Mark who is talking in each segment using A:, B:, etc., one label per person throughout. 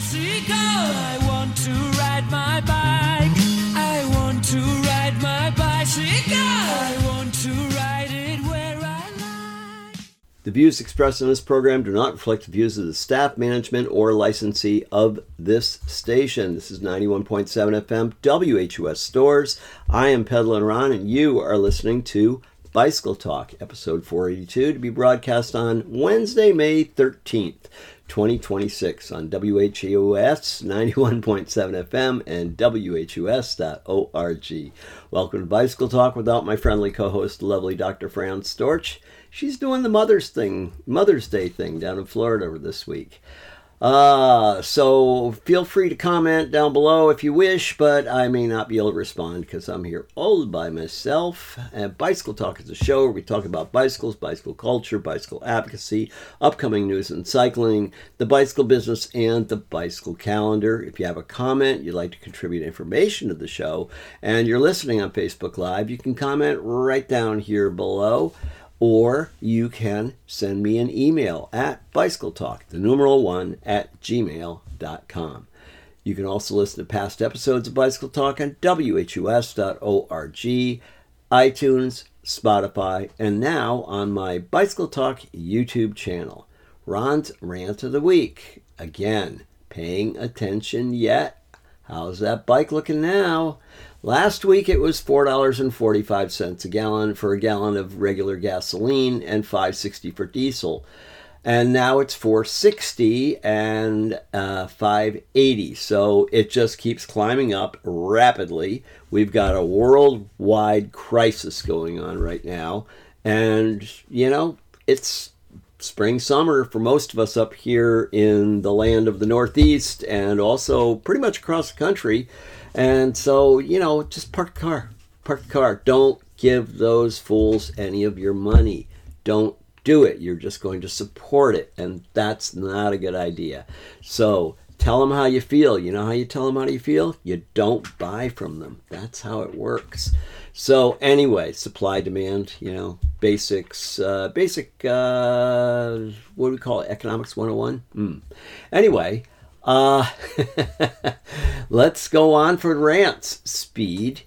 A: bicycle. I want to ride my bike. I want to ride my bicycle. I want to ride it where I like.
B: The views expressed in this program do not reflect the views of the staff, management, or licensee of this station. This is 91.7 FM, WHUS Stores. I am Peddler Ron, and you are listening to Bicycle Talk, episode 482, to be broadcast on Wednesday, May 13th, 2026 on WHUS 91.7 FM and WHUS.org. Welcome to Bicycle Talk without my friendly co-host, the lovely Dr. Fran Storch. She's doing the Mother's Day thing down in Florida this week. So feel free to comment down below if you wish, but I may not be able to respond because I'm here all by myself. And Bicycle Talk is a show where we talk about bicycles, bicycle culture, bicycle advocacy, upcoming news in cycling, the bicycle business, and the bicycle calendar. If you have a comment, you'd like to contribute information to the show, and you're listening on Facebook Live, you can comment right down here below. Or you can send me an email at bicycletalk1@gmail.com. You can also listen to past episodes of Bicycle Talk on WHUS.org, iTunes, Spotify, and now on my Bicycle Talk YouTube channel. Ron's Rant of the Week. Again, paying attention yet? How's that bike looking now? Last week it was $4.45 a gallon for a gallon of regular gasoline and $5.60 for diesel. And now it's $4.60 and $5.80. So it just keeps climbing up rapidly. We've got a worldwide crisis going on right now. And, you know, it's spring, summer for most of us up here in the land of the Northeast and also pretty much across the country. And so, you know, just park the car. Park the car. Don't give those fools any of your money. Don't do it. You're just going to support it. And that's not a good idea. So tell them how you feel. You know how you tell them how you feel? You don't buy from them. That's how it works. So anyway, supply, demand, you know, basics, what do we call it? Economics 101? Anyway, let's go on for rants. Speed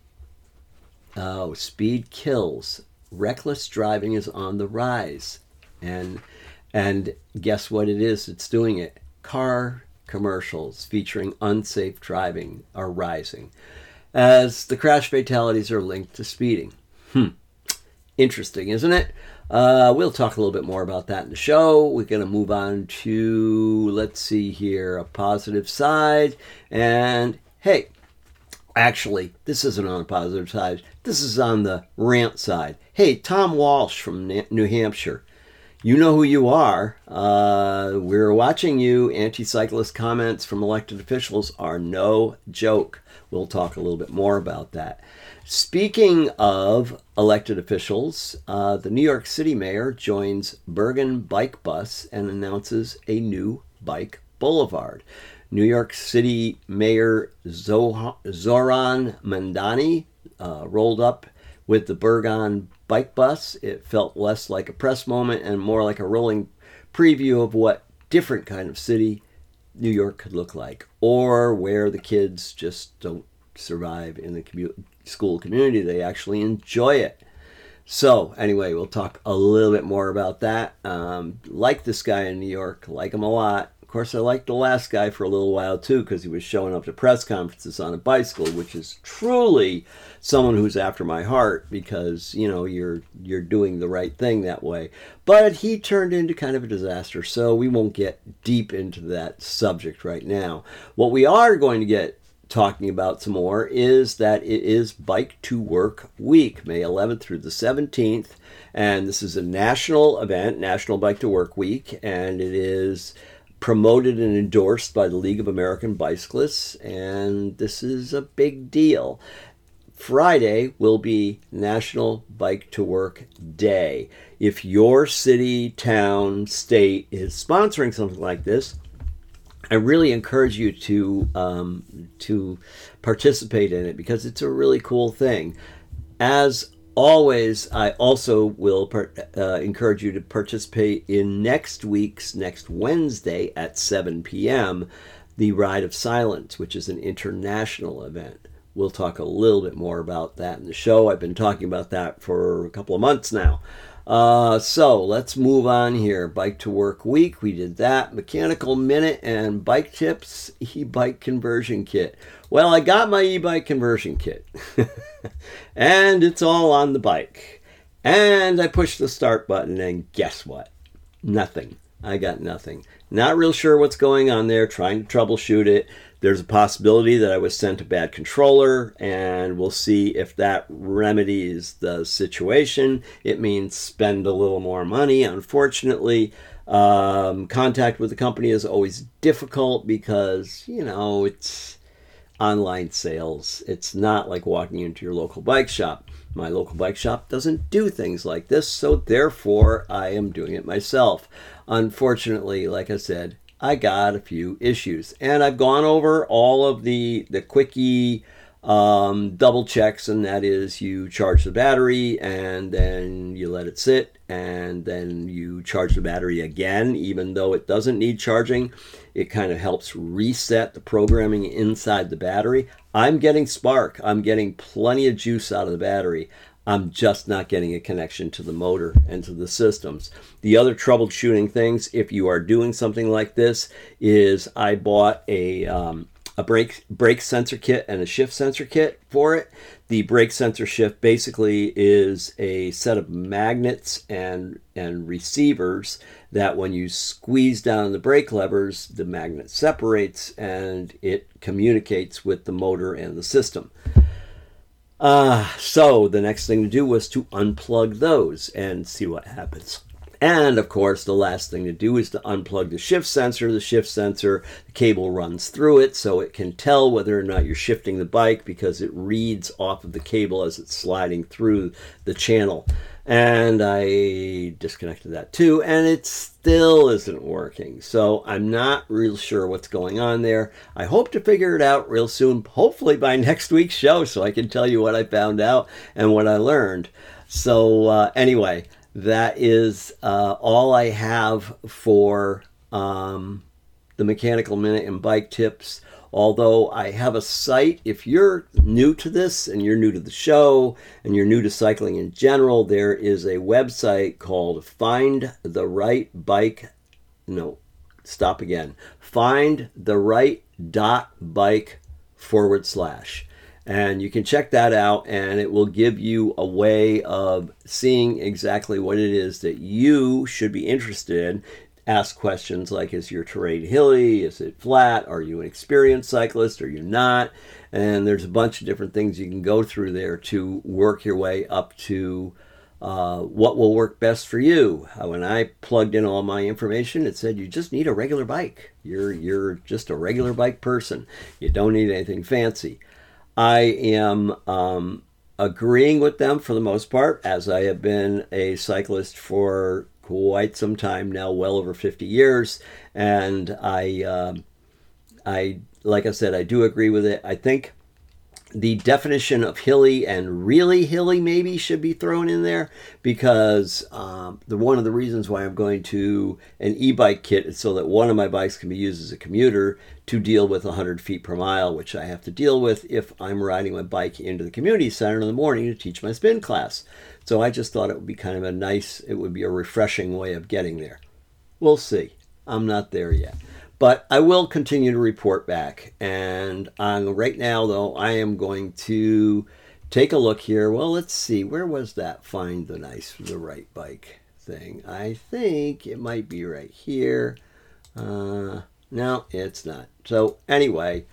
B: kills. Reckless driving is on the rise. And guess what it is that's doing it? Car commercials featuring unsafe driving are rising as the crash fatalities are linked to speeding. Interesting, isn't it? We'll talk a little bit more about that in the show. We're going to move on to, let's see here, a positive side. And hey, actually, this isn't on a positive side. This is on the rant side. Hey, Tom Walsh from New Hampshire. You know who you are. We're watching you. Anti-cyclist comments from elected officials are no joke. We'll talk a little bit more about that. Speaking of elected officials, the New York City mayor joins Bergen Bike Bus and announces a new bike boulevard. New York City Mayor Zoran Mandani rolled up with the Bergen Bike Bus. It felt less like a press moment and more like a rolling preview of what different kind of city New York could look like, or where the kids just don't survive in the school community. They actually enjoy it. So anyway, we'll talk a little bit more about that. Like this guy in New York, like him a lot. Of course, I liked the last guy for a little while too, because he was showing up to press conferences on a bicycle, which is truly someone who's after my heart, because, you know, you're doing the right thing that way. But he turned into kind of a disaster, so we won't get deep into that subject right now. What we are going to get talking about some more is that it is Bike to Work Week, May 11th through the 17th. And this is a national event, National Bike to Work Week, and it is promoted and endorsed by the League of American Bicyclists, and this is a big deal. Friday will be National Bike to Work Day. If your city, town, state is sponsoring something like this, I really encourage you to participate in it, because it's a really cool thing. As always, I also will encourage you to participate in next Wednesday at 7 p.m., the Ride of Silence, which is an international event. We'll talk a little bit more about that in the show. I've been talking about that for a couple of months now. So let's move on here. Bike to Work Week, we did that. Mechanical Minute and Bike Tips, e-bike conversion kit. Well, I got my e-bike conversion kit. And it's all on the bike. And I pushed the start button and guess what? Nothing. I got nothing. Not real sure what's going on there, trying to troubleshoot it. There's a possibility that I was sent a bad controller, and we'll see if that remedies the situation. It means spend a little more money. Unfortunately, contact with the company is always difficult because, it's online sales. It's not like walking into your local bike shop. My local bike shop doesn't do things like this, so therefore I am doing it myself. Unfortunately, like I said, I got a few issues, and I've gone over all of the quickie double checks, and that is you charge the battery and then you let it sit, and then you charge the battery again, even though it doesn't need charging. It kind of helps reset the programming inside the battery. I'm getting spark. I'm getting plenty of juice out of the battery. I'm just not getting a connection to the motor and to the systems. The other troubleshooting things, if you are doing something like this, is I bought a brake sensor kit and a shift sensor kit for it. The brake sensor shift basically is a set of magnets and receivers that when you squeeze down the brake levers, the magnet separates and it communicates with the motor and the system. So the next thing to do was to unplug those and see what happens. And of course, the last thing to do is to unplug the shift sensor. The shift sensor, the cable runs through it so it can tell whether or not you're shifting the bike because it reads off of the cable as it's sliding through the channel. And I disconnected that too, and it still isn't working. So I'm not real sure what's going on there. I hope to figure it out real soon, hopefully by next week's show, so I can tell you what I found out and what I learned. So anyway, that is all I have for the Mechanical Minute and Bike Tips. Although I have a site, if you're new to this and you're new to the show and you're new to cycling in general, there is a website called findtherightbike.bike/. And you can check that out, and it will give you a way of seeing exactly what it is that you should be interested in. Ask questions like, is your terrain hilly? Is it flat? Are you an experienced cyclist? Are you not? And there's a bunch of different things you can go through there to work your way up to what will work best for you. When I plugged in all my information, it said you just need a regular bike. You're just a regular bike person. You don't need anything fancy. I am agreeing with them for the most part, as I have been a cyclist for quite some time now, well over 50 years, and I like I said, I do agree with it. I think the definition of hilly and really hilly maybe should be thrown in there, because one of the reasons why I'm going to an e-bike kit is so that one of my bikes can be used as a commuter to deal with 100 feet per mile, which I have to deal with if I'm riding my bike into the community center in the morning to teach my spin class. So I just thought it would be kind of it would be a refreshing way of getting there. We'll see. I'm not there yet. But I will continue to report back. And right now, though, I am going to take a look here. Well, let's see. Where was that find the right bike thing? I think it might be right here. No, it's not. So anyway,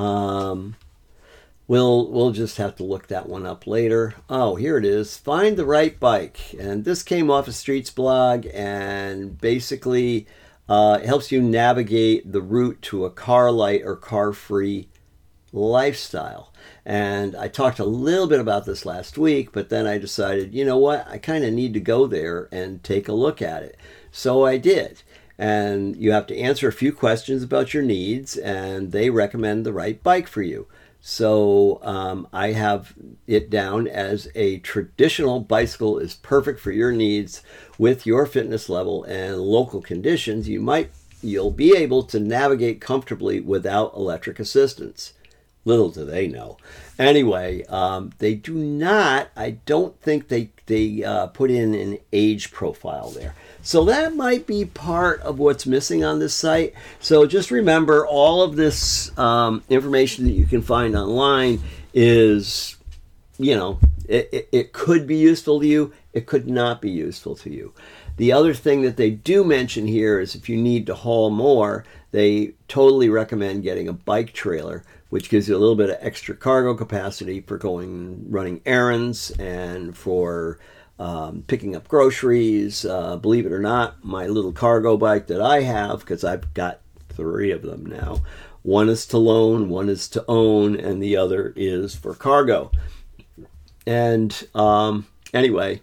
B: we'll just have to look that one up later. Oh, here it is. Find the right bike. And this came off a Streets blog, and basically it helps you navigate the route to a car light or car-free lifestyle. And I talked a little bit about this last week, but then I decided, you know what? I kind of need to go there and take a look at it. So I did. And you have to answer a few questions about your needs, and they recommend the right bike for you. So I have it down as a traditional bicycle is perfect for your needs with your fitness level and local conditions. You'll be able to navigate comfortably without electric assistance. Little do they know. Anyway, they do not. I don't think they put in an age profile there. So that might be part of what's missing on this site. So just remember, all of this information that you can find online is, it could be useful to you. It could not be useful to you. The other thing that they do mention here is if you need to haul more, they totally recommend getting a bike trailer, which gives you a little bit of extra cargo capacity for running errands and for picking up groceries. Believe it or not, my little cargo bike that I have, because I've got 3 of them now, one is to loan, one is to own, and the other is for cargo. And anyway,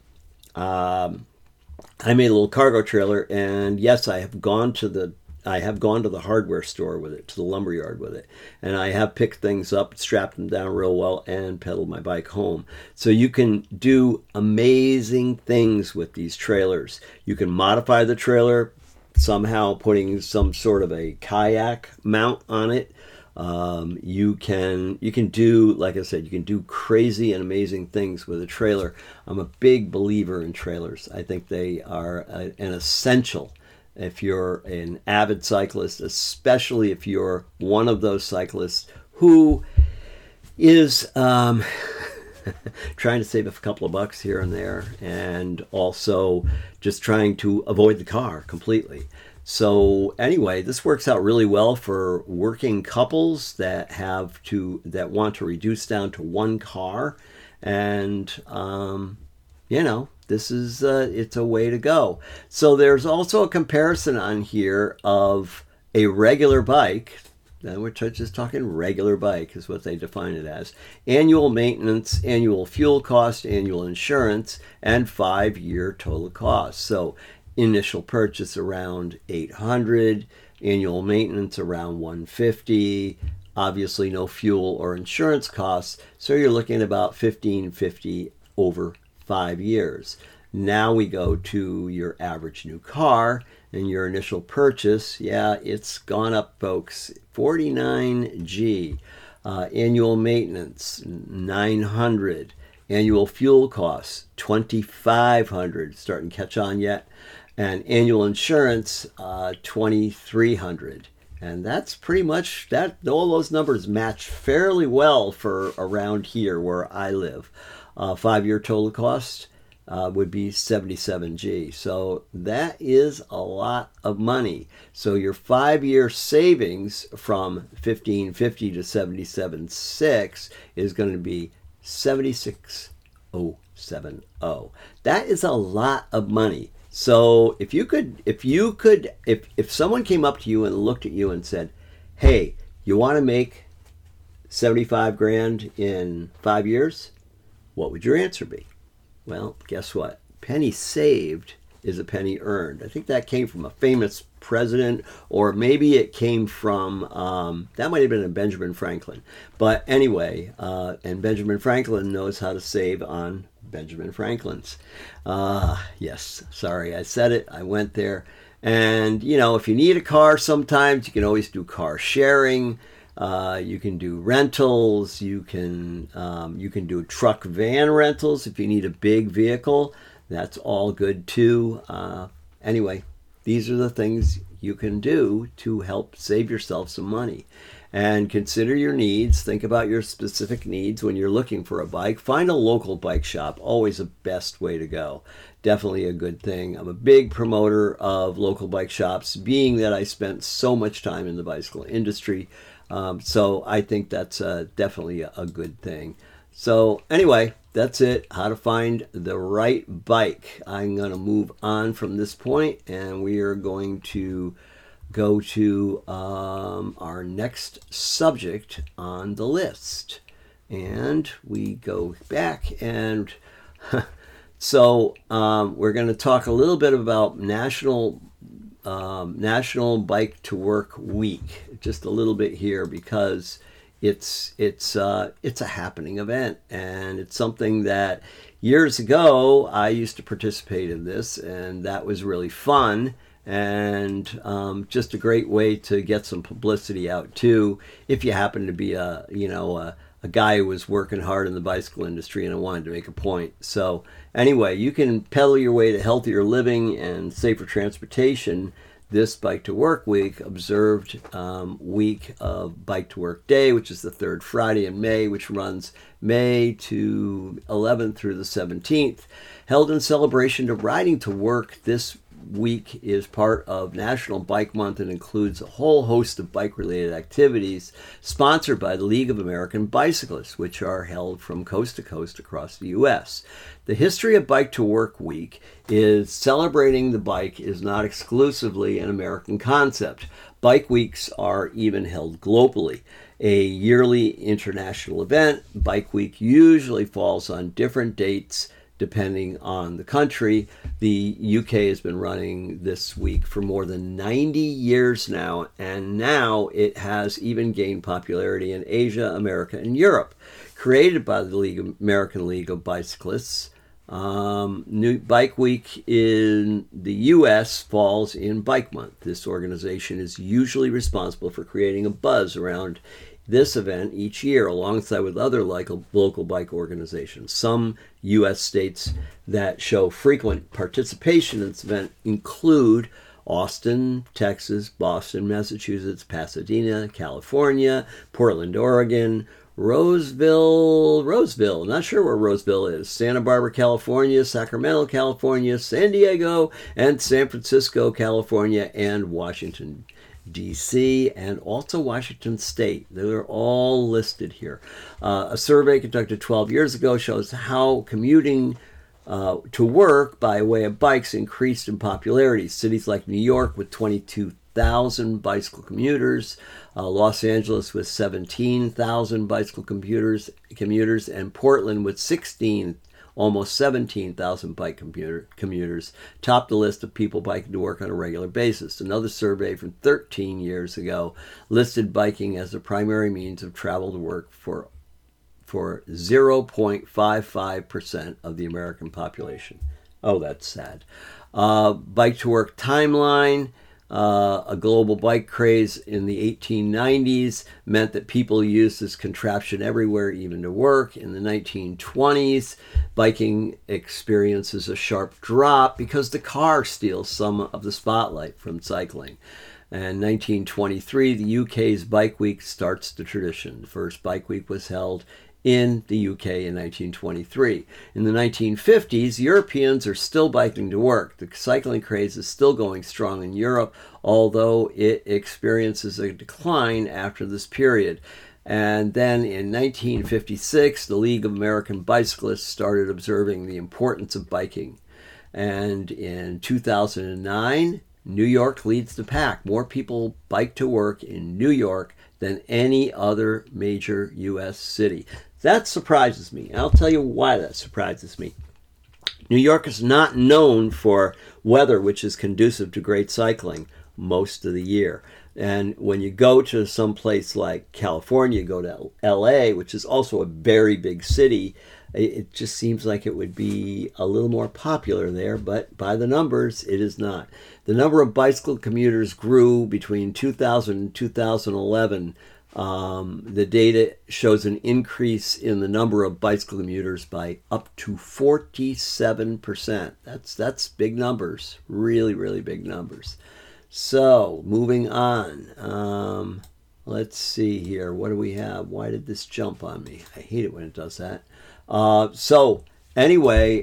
B: I made a little cargo trailer, and yes, I have gone to the hardware store with it, to the lumberyard with it, and I have picked things up, strapped them down real well, and pedaled my bike home. So you can do amazing things with these trailers. You can modify the trailer, somehow putting some sort of a kayak mount on it. You can do, like I said, you can do crazy and amazing things with a trailer. I'm a big believer in trailers. I think they are an essential if you're an avid cyclist, especially if you're one of those cyclists who is trying to save a couple of bucks here and there, and also just trying to avoid the car completely. So anyway, this works out really well for working couples that want to reduce down to one car, and this is it's a way to go. So there's also a comparison on here of a regular bike. We're just talking regular bike is what they define it as. Annual maintenance, annual fuel cost, annual insurance, and 5-year total cost. So initial purchase around $800, annual maintenance around $150. Obviously no fuel or insurance costs. So you're looking at about $1,550 over 5 years. Now we go to your average new car and your initial purchase. Yeah, it's gone up, folks. $49,000. Annual maintenance, $900. Annual fuel costs, $2,500. Starting to catch on yet. And annual insurance, $2,300. And that's pretty much that. All those numbers match fairly well for around here where I live. 5-year total cost would be $77,000. So that is a lot of money. So your 5-year savings from $1,550 to $77,600 is going to be $76,070. That is a lot of money. So if someone came up to you and looked at you and said, "Hey, you want to make 75 grand in 5 years?" What would your answer be? Well, guess what? Penny saved is a penny earned. I think that came from a famous president, or maybe it came from, that might have been a Benjamin Franklin. But anyway, and Benjamin Franklin knows how to save on Benjamin Franklin's. Yes, sorry, I said it. I went there. And, if you need a car sometimes, you can always do car sharing. You can do rentals. You can do truck van rentals if you need a big vehicle. That's all good too. Anyway, these are the things you can do to help save yourself some money. And consider your needs. Think about your specific needs when you're looking for a bike. Find a local bike shop. Always the best way to go. Definitely a good thing. I'm a big promoter of local bike shops, being that I spent so much time in the bicycle industry. So I think that's definitely a good thing. So anyway, that's it. How to find the right bike. I'm going to move on from this point, and we are going to go to our next subject on the list. And we go back, and so we're going to talk a little bit about National Bike to Work Week, just a little bit here, because it's a happening event, and it's something that years ago I used to participate in this, and that was really fun. And just a great way to get some publicity out too, if you happen to be a guy who was working hard in the bicycle industry and I wanted to make a point. So anyway, you can pedal your way to healthier living and safer transportation this Bike to Work Week, observed week of Bike to Work Day, which is the third Friday in May, which runs May to 11th through the 17th, held in celebration to riding to work. This week is part of National Bike Month and includes a whole host of bike-related activities sponsored by the League of American Bicyclists, which are held from coast to coast across the U.S. The history of Bike to Work Week is celebrating the bike is not exclusively an American concept. Bike weeks are even held globally. A yearly international event, Bike Week usually falls on different dates depending on the country. The UK has been running this week for more than 90 years now, and now it has even gained popularity in Asia, America, and Europe. Created by the American League of Bicyclists, New Bike Week in the U.S. falls in Bike Month. This organization is usually responsible for creating a buzz around this event each year, alongside with other local bike organizations. Some U.S. states that show frequent participation in this event include Austin, Texas, Boston, Massachusetts, Pasadena, California, Portland, Oregon, Roseville, not sure where Roseville is, Santa Barbara, California, Sacramento, California, San Diego, and San Francisco, California, and Washington, D.C., and also Washington State. They're all listed here. A survey conducted 12 years ago shows how commuting to work by way of bikes increased in popularity. Cities like New York with 22,000 bicycle commuters, Los Angeles with 17,000 bicycle commuters, and Portland with almost 17,000 bike commuters topped the list of people biking to work on a regular basis. Another survey from 13 years ago listed biking as the primary means of travel to work for 0.55% of the American population. Oh, that's sad. Bike to work timeline. A global bike craze in the 1890s meant that people used this contraption everywhere, even to work. In the 1920s, biking experiences a sharp drop because the car steals some of the spotlight from cycling. And 1923, the UK's Bike Week starts the tradition. The first Bike Week was held in the UK in 1923. In the 1950s, Europeans are still biking to work. The cycling craze is still going strong in Europe, although it experiences a decline after this period. And then in 1956, the League of American Bicyclists started observing the importance of biking. And in 2009, New York leads the pack. More people bike to work in New York than any other major U.S. city. That surprises me. I'll tell you why that surprises me. New York is not known for weather which is conducive to great cycling most of the year. And when you go to some place like California, go to LA, which is also a very big city, it just seems like it would be a little more popular there, but by the numbers, it is not. The number of bicycle commuters grew between 2000 and 2011. The data shows an increase in the number of bicycle commuters by up to 47%. That's big numbers, really, really big numbers. So, moving on. Let's see here. What do we have? Why did this jump on me? I hate it when it does that. So, anyway,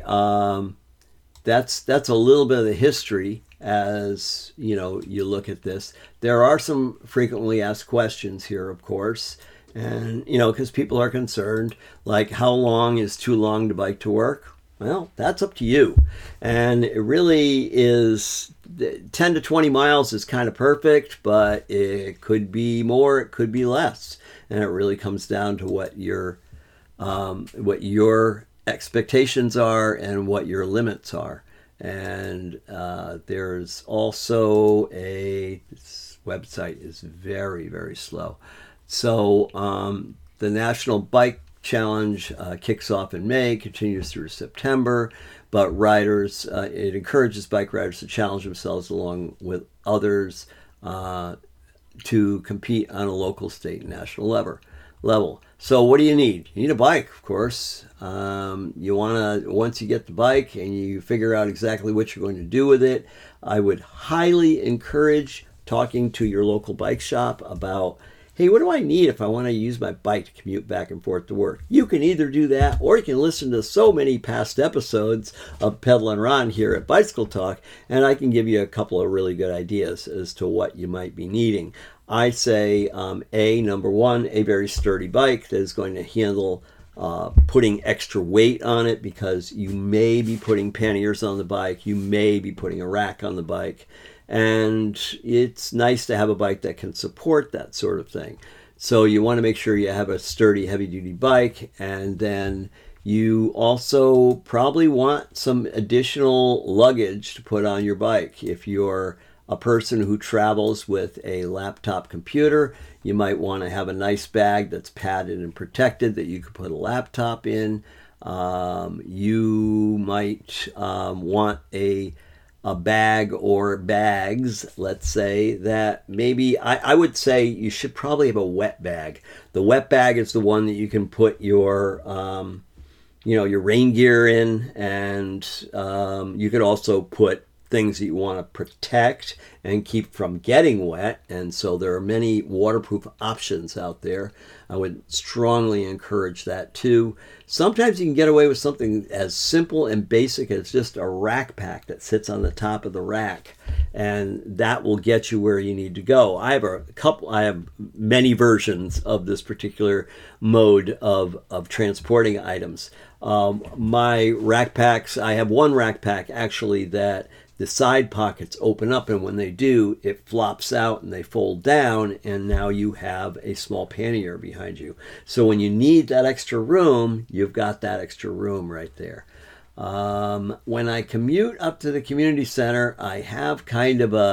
B: that's a little bit of the history as, you look at this. There are some frequently asked questions here, of course. And, because people are concerned, like how long is too long to bike to work? Well, that's up to you. And it really is 10 to 20 miles is kind of perfect, but it could be more, it could be less. And it really comes down to what your expectations are and what your limits are. And there's also this website is very, very slow. So the National Bike Challenge kicks off in May, continues through September, but riders, it encourages bike riders to challenge themselves along with others to compete on a local, state, and national level. So what do you need? You need a bike, of course. You want to, once you get the bike and you figure out exactly what you're going to do with it, I would highly encourage talking to your local bike shop about, hey, what do I need if I want to use my bike to commute back and forth to work? You can either do that, or you can listen to so many past episodes of Pedal and Ron here at Bicycle Talk, and I can give you a couple of really good ideas as to what you might be needing. I say, number one, a very sturdy bike that is going to handle putting extra weight on it, because you may be putting panniers on the bike, you may be putting a rack on the bike, and it's nice to have a bike that can support that sort of thing. So you want to make sure you have a sturdy, heavy-duty bike, and then you also probably want some additional luggage to put on your bike. If you're a person who travels with a laptop computer, you might want to have a nice bag that's padded and protected that you could put a laptop in. You might want a bag or bags, let's say, that maybe, I would say you should probably have a wet bag. The wet bag is the one that you can put your your rain gear in, and you could also put things that you want to protect and keep from getting wet. And so there are many waterproof options out there. I would strongly encourage that too. Sometimes you can get away with something as simple and basic as just a rack pack that sits on the top of the rack, and that will get you where you need to go. I have many versions of this particular mode of transporting items. My rack packs, I have one rack pack actually that the side pockets open up, and when they do, it flops out and they fold down, and now you have a small pannier behind you. So when you need that extra room, you've got that extra room right there. When I commute up to the community center, I have kind of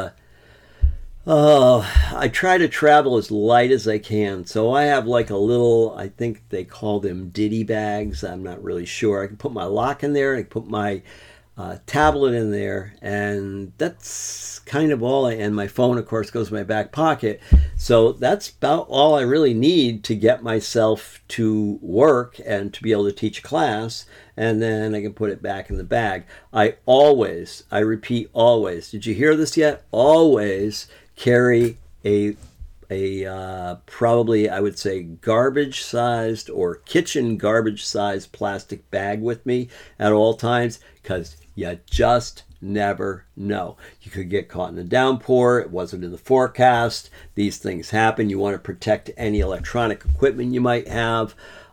B: I try to travel as light as I can. So I have like a little, I think they call them ditty bags. I'm not really sure. I can put my lock in there. I can put my tablet in there, and that's kind of all. And my phone, of course, goes in my back pocket. So that's about all I really need to get myself to work and to be able to teach a class. And then I can put it back in the bag. I repeat, always. Did you hear this yet? Always carry a probably, I would say, garbage-sized or kitchen garbage-sized plastic bag with me at all times, because you just never know. You could get caught in a downpour. It wasn't in the forecast. These things happen. You want to protect any electronic equipment you might have.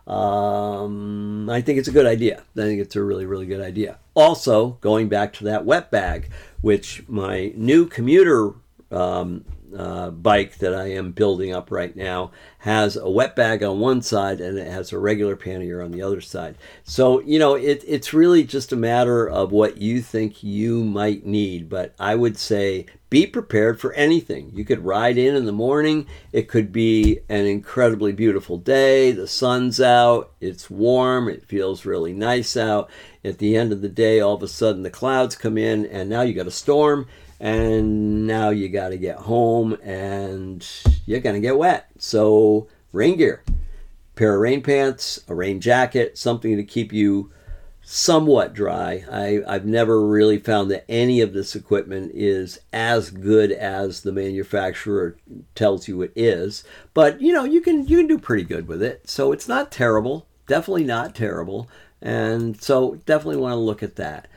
B: I think it's a good idea. I think it's a really, really good idea. Also, going back to that wet bag, which my new commuter bike that I am building up right now has a wet bag on one side, and it has a regular pannier on the other side. So, it's really just a matter of what you think you might need. But I would say be prepared for anything. You could ride in the morning. It could be an incredibly beautiful day. The sun's out. It's warm. It feels really nice out. At the end of the day, all of a sudden the clouds come in, and now you got a storm. And now you got to get home, and you're going to get wet. So rain gear, pair of rain pants, a rain jacket, something to keep you somewhat dry. I've never really found that any of this equipment is as good as the manufacturer tells you it is. But, you can do pretty good with it. So it's not terrible. Definitely not terrible. And so definitely want to look at that.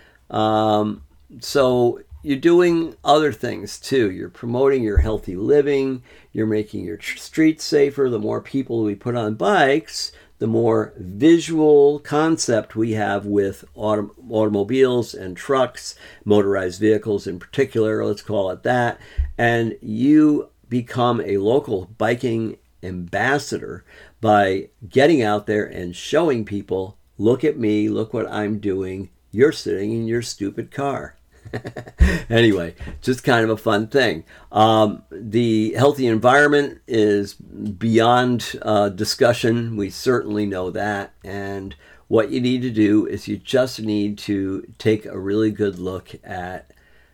B: So you're doing other things too. You're promoting your healthy living. You're making your streets safer. The more people we put on bikes, the more visual concept we have with automobiles and trucks, motorized vehicles in particular, let's call it that. And you become a local biking ambassador by getting out there and showing people, look at me, look what I'm doing. You're sitting in your stupid car. Anyway, just kind of a fun thing. The healthy environment is beyond discussion. We certainly know that. And what you need to do is you just need to take a really good look at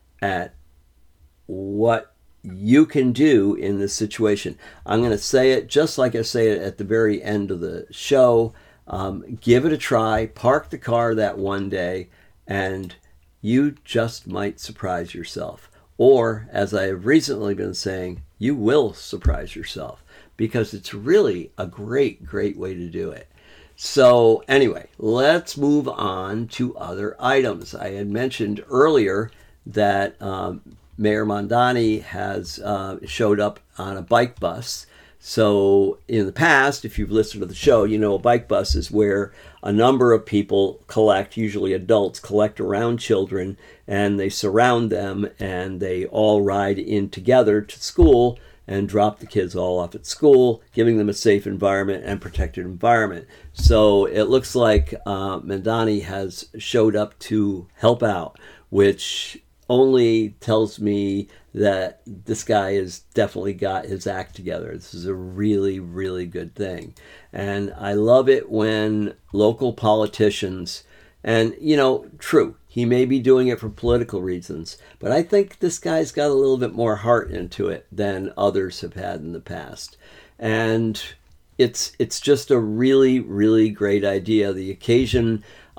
B: what you can do in this situation. I'm going to say it just like I say it at the very end of the show. Give it a try. Park the car that one day, and you just might surprise yourself. Or, as I have recently been saying, you will surprise yourself, because it's really a great, great way to do it. So anyway, let's move on to other items. I had mentioned earlier that Mayor Mondani has showed up on a bike bus. So in the past, if you've listened to the show, you know a bike bus is where a number of people collect, usually adults, collect around children, and they surround them, and they all ride in together to school and drop the kids all off at school, giving them a safe environment and protected environment. So it looks like Mondani has showed up to help out, which only tells me that this guy has definitely got his act together. This is a really, really good thing. And I love it when local politicians, and, you know, true, he may be doing it for political reasons, but I think this guy's got a little bit more heart into it than others have had in the past. And it's just a really, really great idea. The occasion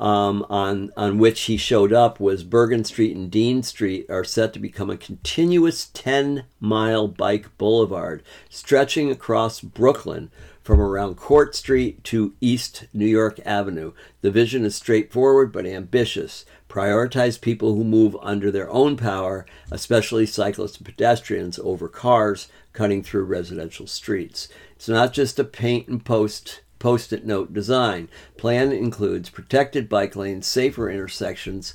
B: on which he showed up was Bergen Street and Dean Street are set to become a continuous 10-mile bike boulevard stretching across Brooklyn from around Court Street to East New York Avenue. The vision is straightforward but ambitious. Prioritize people who move under their own power, especially cyclists and pedestrians, over cars cutting through residential streets. It's not just a paint and post-it note design. Plan includes protected bike lanes, safer intersections,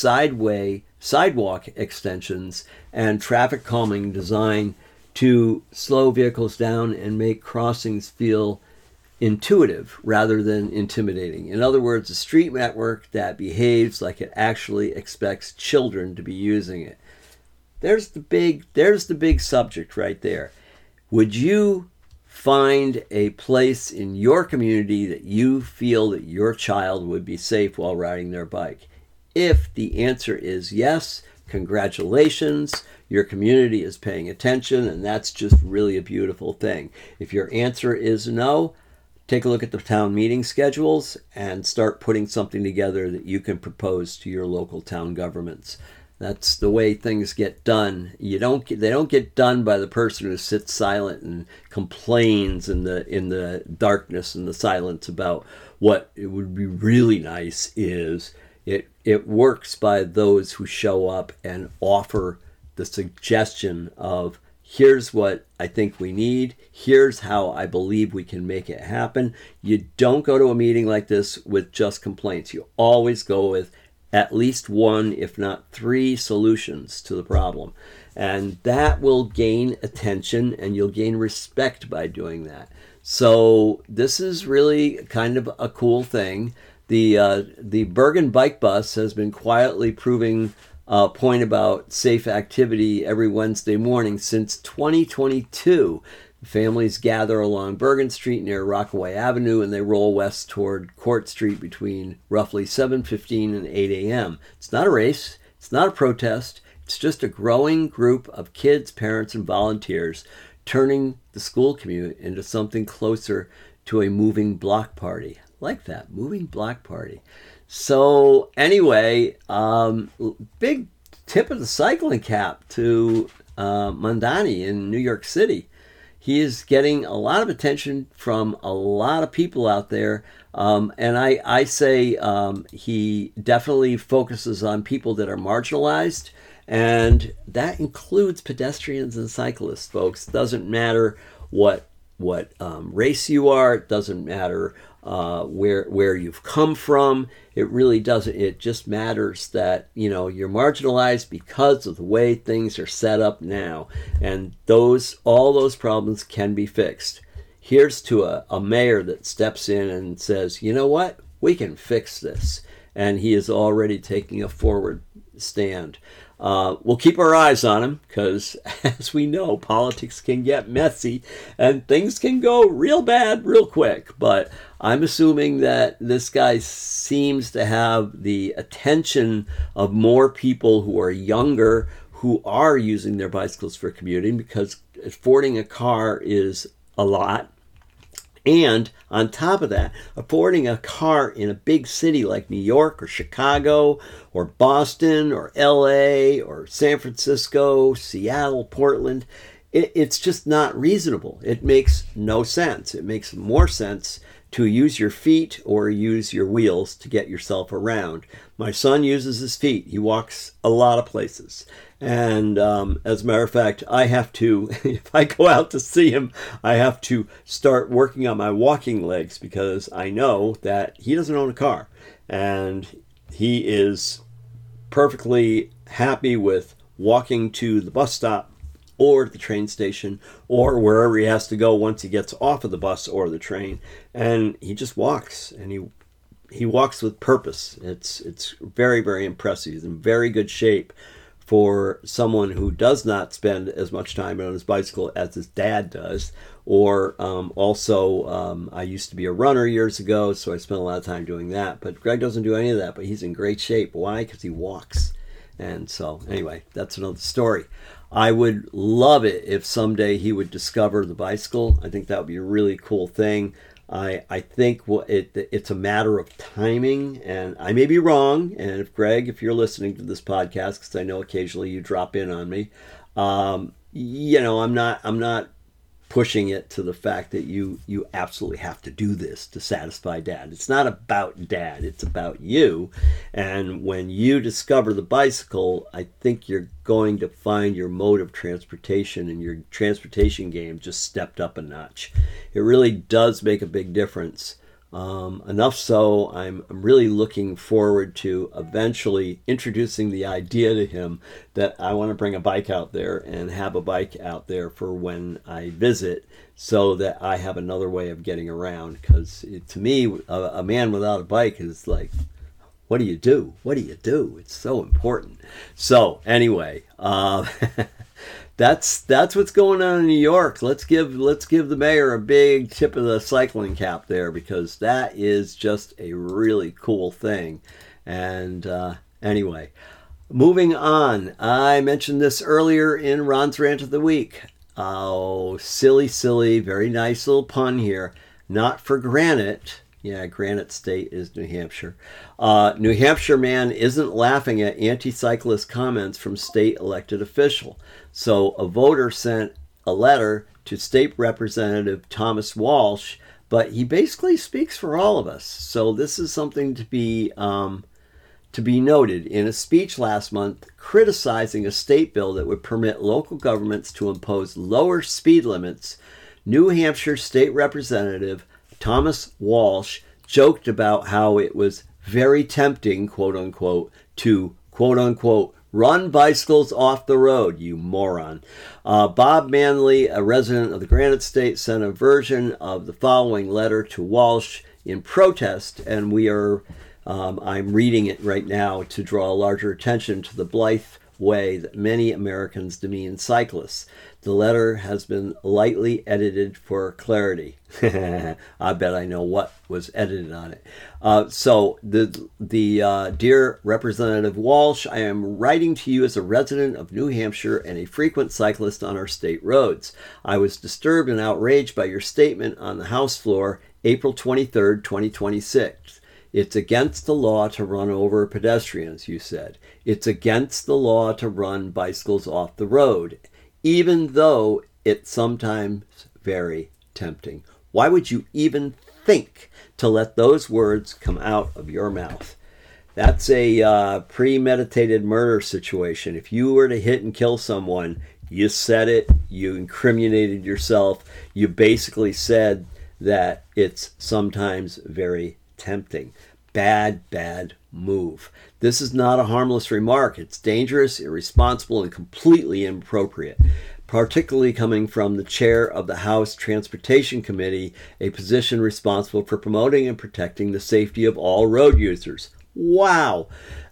B: sidewalk extensions, and traffic calming design to slow vehicles down and make crossings feel intuitive rather than intimidating. In other words, a street network that behaves like it actually expects children to be using it. There's the big subject right there. Would you find a place in your community that you feel that your child would be safe while riding their bike? If the answer is yes, congratulations, your community is paying attention, and that's just really a beautiful thing. If your answer is no, take a look at the town meeting schedules and start putting something together that you can propose to your local town governments. That's the way things get done. They don't get done by the person who sits silent and complains in the darkness and the silence about what it would be really nice is. It works by those who show up and offer the suggestion of, here's what I think we need. Here's how I believe we can make it happen. You don't go to a meeting like this with just complaints. You always go with at least one, if not three, solutions to the problem. And that will gain attention, and you'll gain respect by doing that. So this is really kind of a cool thing. The Bergen Bike Bus has been quietly proving a point about safe activity every Wednesday morning since 2022. Families gather along Bergen Street near Rockaway Avenue, and they roll west toward Court Street between roughly 7:15 and 8 a.m. It's not a race. It's not a protest. It's just a growing group of kids, parents, and volunteers turning the school commute into something closer to a moving block party. Like that, moving block party. So anyway, big tip of the cycling cap to Mondani in New York City. He is getting a lot of attention from a lot of people out there. And I say he definitely focuses on people that are marginalized. And that includes pedestrians and cyclists, folks. It doesn't matter what race you are. It doesn't matter where you've come from. It really doesn't. It just matters that, you're marginalized because of the way things are set up now. And all those problems can be fixed. Here's to a mayor that steps in and says, you know what? We can fix this. And he is already taking a forward stand. we'll keep our eyes on him because, as we know, politics can get messy and things can go real bad real quick. But I'm assuming that this guy seems to have the attention of more people who are younger who are using their bicycles for commuting, because affording a car is a lot. And on top of that, affording a car in a big city like New York or Chicago or Boston or LA or San Francisco, Seattle, Portland, it's just not reasonable. It makes no sense. It makes more sense to use your feet or use your wheels to get yourself around. My son uses his feet. He walks a lot of places. And as a matter of fact, I have to, if I go out to see him, I have to start working on my walking legs, because I know that he doesn't own a car. And he is perfectly happy with walking to the bus stop or the train station or wherever he has to go once he gets off of the bus or the train. And he just walks, and he walks with purpose. It's very, very impressive. He's in very good shape for someone who does not spend as much time on his bicycle as his dad does. Or I used to be a runner years ago, so I spent a lot of time doing that. But Greg doesn't do any of that, but he's in great shape. Why? Because he walks. And so, anyway, that's another story. I would love it if someday he would discover the bicycle. I think that would be a really cool thing. I think it's a matter of timing, and I may be wrong. And if Greg, if you're listening to this podcast, because I know occasionally you drop in on me, I'm not pushing it to the fact that you absolutely have to do this to satisfy Dad. It's not about Dad, it's about you. And when you discover the bicycle, I think you're going to find your mode of transportation and your transportation game just stepped up a notch. It really does make a big difference. Enough so, I'm really looking forward to eventually introducing the idea to him that I want to bring a bike out there and have a bike out there for when I visit, so that I have another way of getting around. Because to me, a man without a bike is like, what do you do? What do you do? It's so important. So anyway, that's what's going on in New York. Let's give the mayor a big tip of the cycling cap there, because that is just a really cool thing. And anyway, moving on. I mentioned this earlier in Ron's Rant of the Week. Oh, silly, very nice little pun here. Not for Granite. Yeah, Granite State is New Hampshire. New Hampshire man isn't laughing at anti-cyclist comments from state elected official. So a voter sent a letter to State Representative Thomas Walsh, but he basically speaks for all of us. So this is something to be noted. In a speech last month criticizing a state bill that would permit local governments to impose lower speed limits, New Hampshire State Representative Thomas Walsh joked about how it was very tempting, quote unquote, to, quote unquote, run bicycles off the road, you moron. Bob Manley, a resident of the Granite State, sent a version of the following letter to Walsh in protest, and I'm reading it right now to draw larger attention to the blithe way that many Americans demean cyclists. The letter has been lightly edited for clarity. I bet I know what was edited on it. So the dear Representative Walsh, I am writing to you as a resident of New Hampshire and a frequent cyclist on our state roads. I was disturbed and outraged by your statement on the House floor, April 23rd, 2026. It's against the law to run over pedestrians, you said. It's against the law to run bicycles off the road, even though it's sometimes very tempting. Why would you even think to let those words come out of your mouth? That's a premeditated murder situation. If you were to hit and kill someone, you said it, you incriminated yourself, you basically said that it's sometimes very tempting. Bad move. This is not a harmless remark. It's dangerous, irresponsible, and completely inappropriate, particularly coming from the chair of the House Transportation Committee, a position responsible for promoting and protecting the safety of all road users. Wow.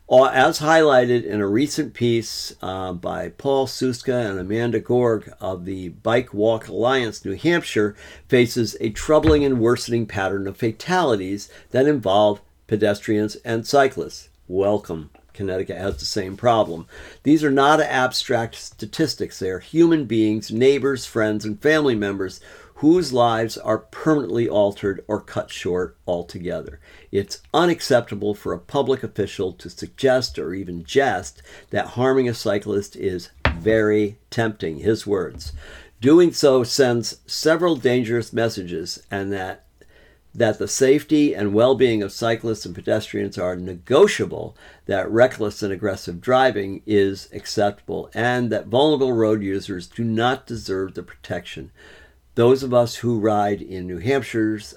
B: As highlighted in a recent piece by Paul Suska and Amanda Gorg of the Bike Walk Alliance, New Hampshire faces a troubling and worsening pattern of fatalities that involve pedestrians and cyclists. Welcome. Connecticut has the same problem. These are not abstract statistics. They are human beings, neighbors, friends, and family members whose lives are permanently altered or cut short altogether. It's unacceptable for a public official to suggest or even jest that harming a cyclist is very tempting. His words. Doing so sends several dangerous messages, and that the safety and well-being of cyclists and pedestrians are negotiable, that reckless and aggressive driving is acceptable, and that vulnerable road users do not deserve the protection. Those of us who ride on New Hampshire's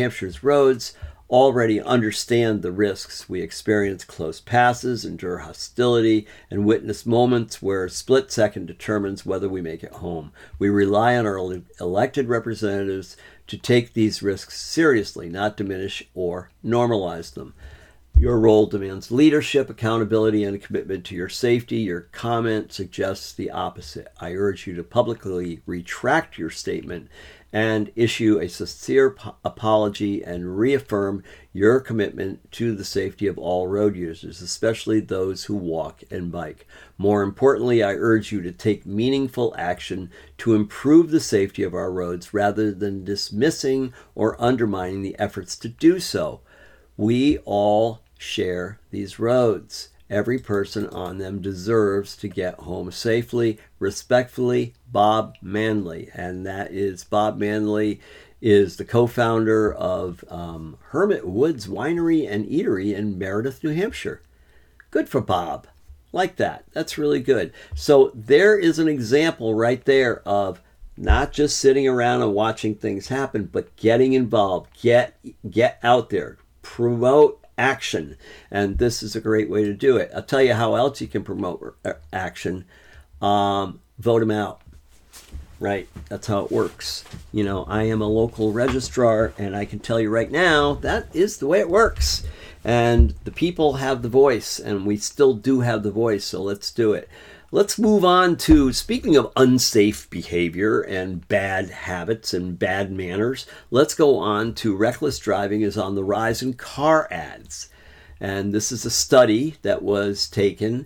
B: roads already understand the risks. We experience close passes, endure hostility, and witness moments where a split second determines whether we make it home. We rely on our elected representatives to take these risks seriously, not diminish or normalize them. Your role demands leadership, accountability, and a commitment to your safety. Your comment suggests the opposite. I urge you to publicly retract your statement and issue a sincere apology and reaffirm your commitment to the safety of all road users, especially those who walk and bike. More importantly, I urge you to take meaningful action to improve the safety of our roads rather than dismissing or undermining the efforts to do so. We all share these roads. Every person on them deserves to get home safely. Respectfully, Bob Manley. And that is, Bob Manley is the co-founder of Hermit Woods Winery and Eatery in Meredith, New Hampshire. Good for Bob. Like that. That's really good. So there is an example right there of not just sitting around and watching things happen, but getting involved. Get out there. Promote action. And this is a great way to do it. I'll tell you how else you can promote action. Vote them out. Right? That's how it works. You know, I am a local registrar, and I can tell you right now, that is the way it works. And the people have the voice, and we still do have the voice, so let's do it. Let's move on to, speaking of unsafe behavior and bad habits and bad manners, let's go on to reckless driving is on the rise in car ads. And this is a study that was taken,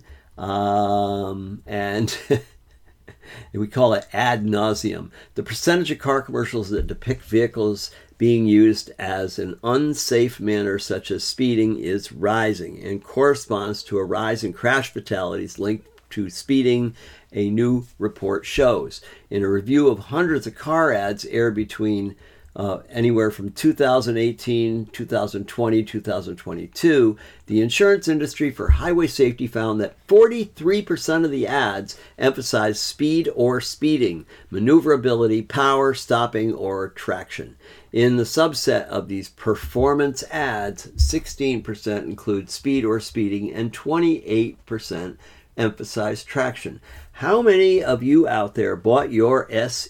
B: and we call it ad nauseum. The percentage of car commercials that depict vehicles being used as an unsafe manner, such as speeding, is rising and corresponds to a rise in crash fatalities linked to speeding, a new report shows. In a review of hundreds of car ads aired between anywhere from 2018, 2020, 2022, the insurance industry for highway safety found that 43% of the ads emphasize speed or speeding, maneuverability, power, stopping, or traction. In the subset of these performance ads, 16% include speed or speeding, and 28% emphasize traction. How many of you out there bought your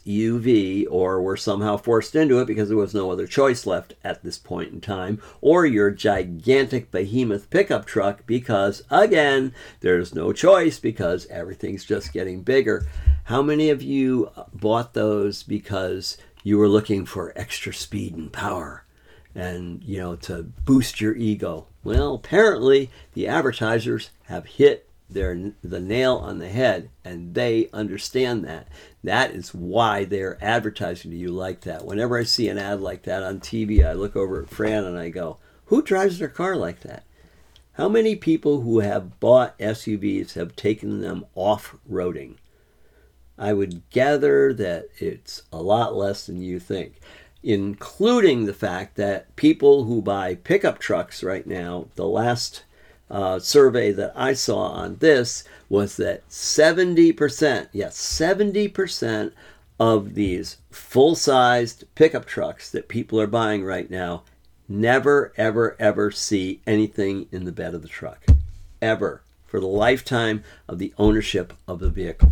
B: SUV or were somehow forced into it because there was no other choice left at this point in time, or your gigantic behemoth pickup truck because, again, there's no choice because everything's just getting bigger? How many of you bought those because you were looking for extra speed and power and, you know, to boost your ego? Well, apparently the advertisers have hit the nail on the head, and they understand that. That is why they're advertising to you like that. Whenever I see an ad like that on TV, I look over at Fran and I go, who drives their car like that? How many people who have bought SUVs have taken them off-roading? I would gather that it's a lot less than you think, including the fact that people who buy pickup trucks right now, the last survey that I saw on this was that 70%, yes, 70% of these full-sized pickup trucks that people are buying right now never, ever, ever see anything in the bed of the truck. Ever. For the lifetime of the ownership of the vehicle.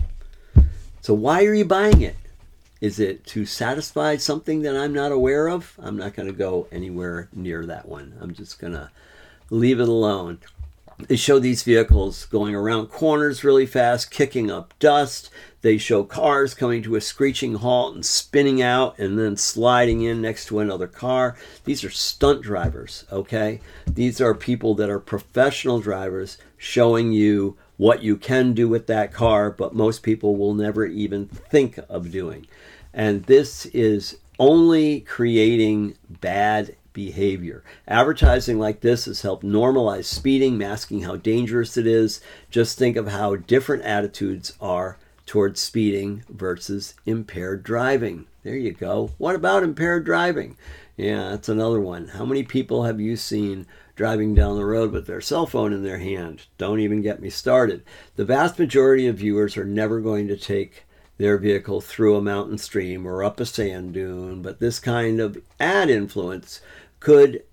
B: So why are you buying it? Is it to satisfy something that I'm not aware of? I'm not going to go anywhere near that one. I'm just going to leave it alone. They show these vehicles going around corners really fast, kicking up dust. They show cars coming to a screeching halt and spinning out and then sliding in next to another car. These are stunt drivers, okay? These are people that are professional drivers showing you what you can do with that car, but most people will never even think of doing. And this is only creating bad behavior. Advertising like this has helped normalize speeding, masking how dangerous it is. Just think of how different attitudes are towards speeding versus impaired driving. There you go. What about impaired driving? Yeah, that's another one. How many people have you seen driving down the road with their cell phone in their hand? Don't even get me started. The vast majority of viewers are never going to take their vehicle through a mountain stream or up a sand dune, but this kind of ad influence could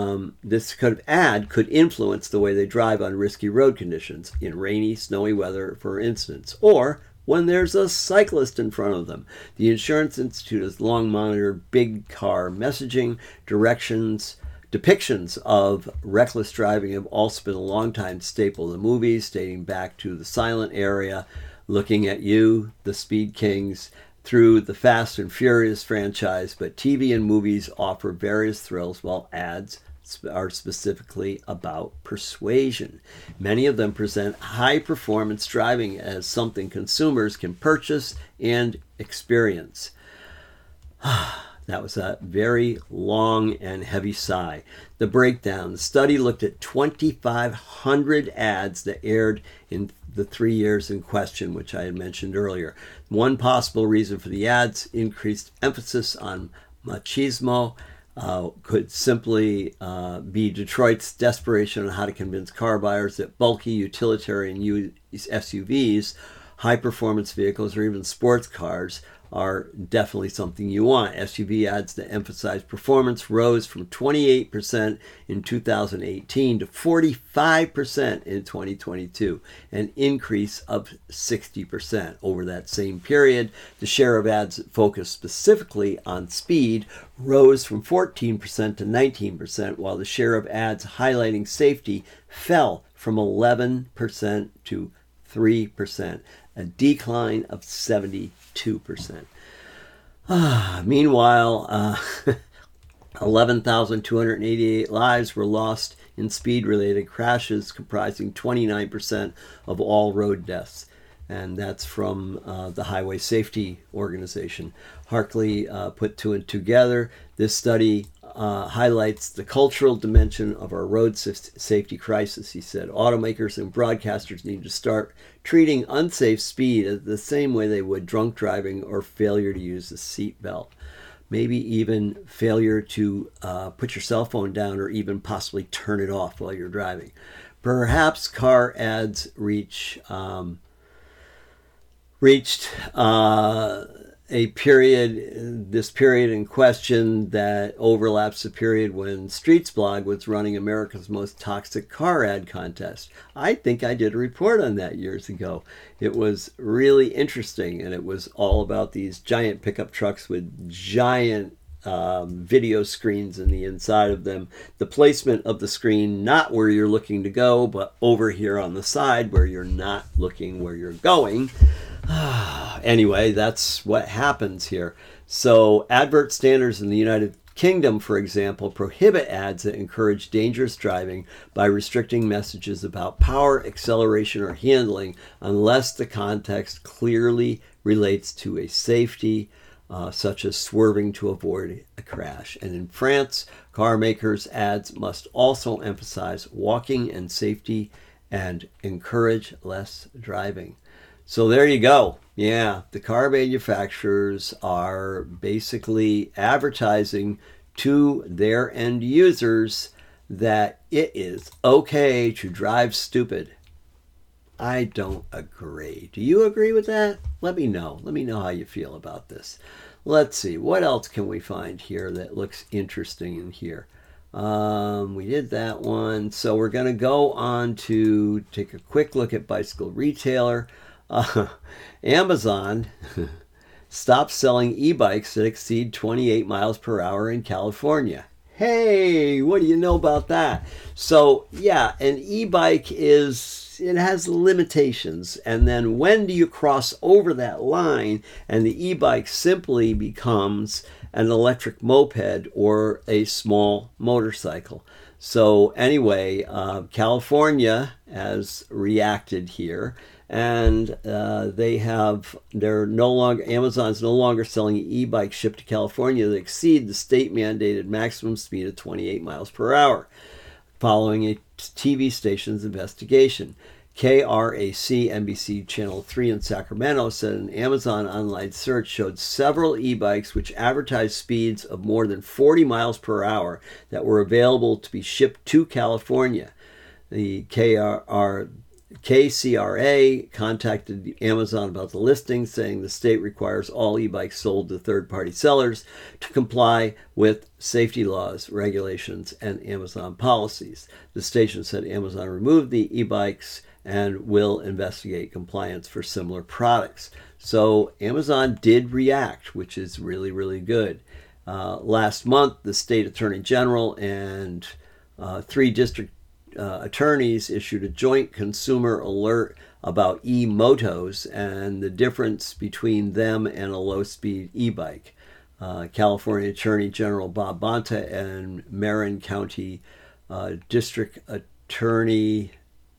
B: influence the way they drive on risky road conditions in rainy, snowy weather, for instance, or when there's a cyclist in front of them. The Insurance Institute has long monitored big car messaging. Depictions of reckless driving have also been a long-time staple of the movies, dating back to The Silent Era, Looking at You, The Speed Kings, through the Fast and Furious franchise, but TV and movies offer various thrills while ads are specifically about persuasion. Many of them present high-performance driving as something consumers can purchase and experience. That was a very long and heavy sigh. The breakdown. The study looked at 2,500 ads that aired in the 3 years in question, which I had mentioned earlier. One possible reason for the ads, increased emphasis on machismo, could simply be Detroit's desperation on how to convince car buyers that bulky utilitarian SUVs, high-performance vehicles, or even sports cars are definitely something you want. SUV ads that emphasize performance rose from 28% in 2018 to 45% in 2022, an increase of 60% over that same period. The share of ads that focus specifically on speed rose from 14% to 19%, while the share of ads highlighting safety fell from 11% to 3%, a decline of 72%. Meanwhile, 11,288 lives were lost in speed-related crashes, comprising 29% of all road deaths. And that's from the Highway Safety Organization. Hartley put two and together. This study highlights the cultural dimension of our road safety crisis, he said. Automakers and broadcasters need to start treating unsafe speed as the same way they would drunk driving or failure to use the seat belt. Maybe even failure to put your cell phone down or even possibly turn it off while you're driving. Perhaps car ads reached this period in question that overlaps the period when Streets Blog was running America's Most Toxic Car Ad Contest. I think I did a report on that years ago. It was really interesting, and it was all about these giant pickup trucks with giant video screens in the inside of them. The placement of the screen, not where you're looking to go, but over here on the side where you're not looking where you're going. Anyway, that's what happens here. So advert standards in the United Kingdom, for example, prohibit ads that encourage dangerous driving by restricting messages about power, acceleration, or handling unless the context clearly relates to a safety, such as swerving to avoid a crash. And in France, car makers' ads must also emphasize walking and safety and encourage less driving. So there you go. Yeah, the car manufacturers are basically advertising to their end users that it is okay to drive stupid. I don't agree. Do you agree with that? Let me know. Let me know how you feel about this. Let's see. What else can we find here that looks interesting in here? We did that one. So we're going to go on to take a quick look at Bicycle Retailer. Amazon stopped selling e-bikes that exceed 28 miles per hour in California. Hey, what do you know about that? So, yeah, an e-bike it has limitations. And then when do you cross over that line and the e-bike simply becomes an electric moped or a small motorcycle? So anyway, California has reacted here, and Amazon's no longer selling e-bikes shipped to California that exceed the state mandated maximum speed of 28 miles per hour, following a TV station's investigation. KRAC NBC Channel 3 in Sacramento said an Amazon online search showed several e-bikes which advertised speeds of more than 40 miles per hour that were available to be shipped to California. The KCRA contacted Amazon about the listing, saying the state requires all e-bikes sold to third-party sellers to comply with safety laws, regulations, and Amazon policies. The station said Amazon removed the e-bikes and will investigate compliance for similar products. So Amazon did react, which is really, really good. Last month, the state attorney general and 3 district attorneys issued a joint consumer alert about e-motos and the difference between them and a low-speed e-bike. California Attorney General Bob Bonta and Marin County District Attorney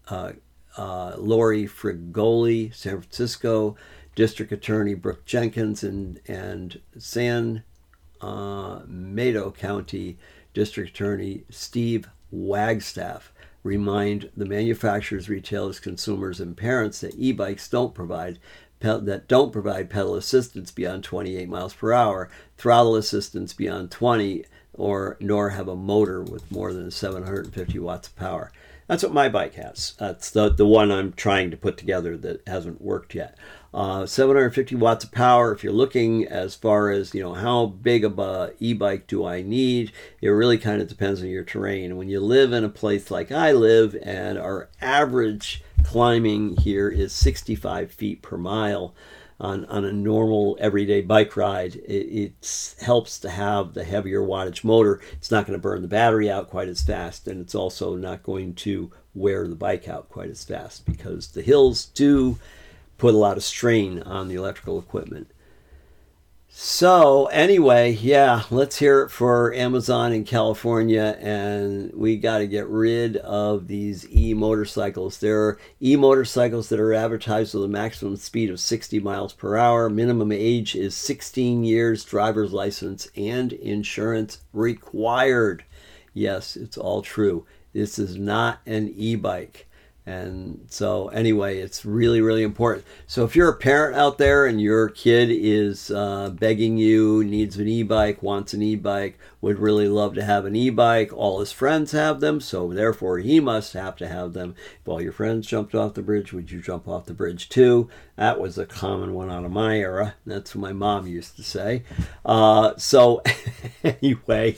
B: Lori Frigoli, San Francisco District Attorney Brooke Jenkins, and San Mateo County District Attorney Steve Wagstaff remind the manufacturers, retailers, consumers, and parents that e-bikes don't provide pedal assistance beyond 28 miles per hour, throttle assistance beyond 20, nor have a motor with more than 750 watts of power. That's what my bike has. That's the one I'm trying to put together that hasn't worked yet. 750 watts of power. If you're looking as far as, how big of a e-bike do I need, it really kind of depends on your terrain. When you live in a place like I live, and our average climbing here is 65 feet per mile on a normal everyday bike ride, it helps to have the heavier wattage motor. It's not going to burn the battery out quite as fast, and it's also not going to wear the bike out quite as fast because the hills do put a lot of strain on the electrical equipment. So anyway, let's hear it for Amazon in California, and we got to get rid of these e-motorcycles. There are e-motorcycles that are advertised with a maximum speed of 60 miles per hour. Minimum age is 16 years, driver's license and insurance required. Yes, it's all true. This is not an e-bike. And so anyway, it's really, really important. So if you're a parent out there and your kid is begging you, needs an e-bike, wants an e-bike, would really love to have an e-bike, all his friends have them, so therefore he must have to have them. If all your friends jumped off the bridge, would you jump off the bridge too? That was a common one out of my era. That's what my mom used to say. So anyway,